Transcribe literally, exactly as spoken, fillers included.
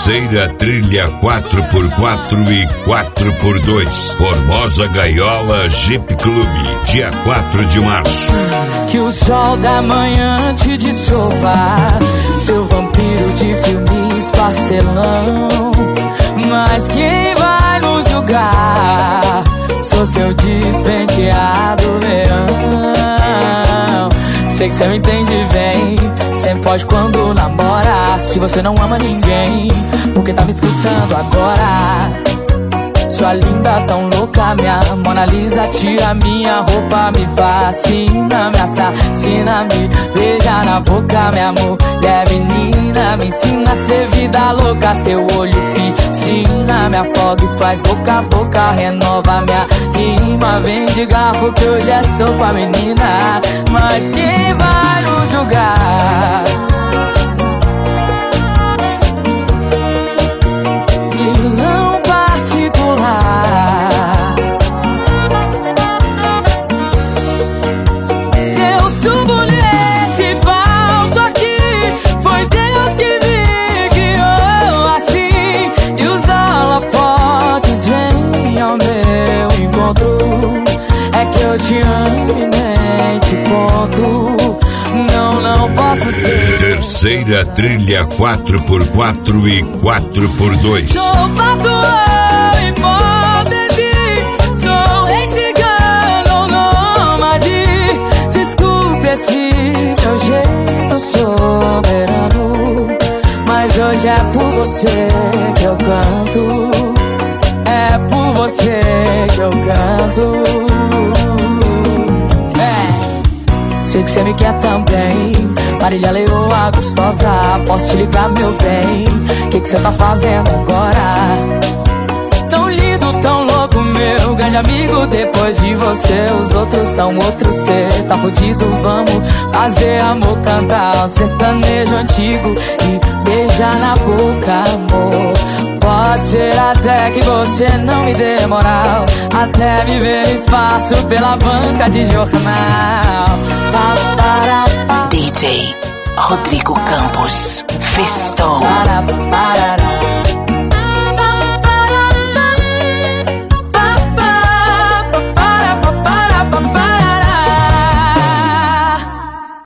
Terceira trilha quatro por quatro e quatro por dois. Formosa Gaiola Jeep Clube, dia quatro de março. Que o sol da manhã te dissolva, seu vampiro de filmes pastelão. Mas quem vai nos julgar? Sou seu despenteado verão. Sei que cê me entende bem, sempre foge quando namora. Se você não ama ninguém, por que tá me escutando agora? Sua linda tão louca, minha Mona Lisa, tira minha roupa, me fascina, me assassina, me beija na boca, minha mulher menina, me ensina a ser vida louca, teu olho piscina, me afoga e faz boca a boca, renova minha rima, vem de garfo que hoje é sopa, menina, mas quem vai nos julgar? Vilão particular. Se eu subo nesse palco aqui, foi Deus que me criou assim. E os holofotes vêm ao meu encontro. É que eu te amo e nem te conto. Não, não posso ser. Terceira trilha quatro por quatro e quatro por dois. Sou fator, hipótese, sou rei cigano, nômade. Desculpe esse meu jeito soberano, mas hoje é por você que eu canto. É por você que eu canto. Sei que cê me quer também, Marília Leoa gostosa, posso te ligar, meu bem? Que que cê tá fazendo agora? Tão lindo, tão louco, meu grande amigo. Depois de você, os outros são outros. Cê tá fudido, vamos fazer amor, cantar um sertanejo antigo e beijar na boca, amor. Pode ser até que você não me dê moral, até me ver no espaço pela banca de jornal. D J Rodrigo Campos, Festo. Para, para, para.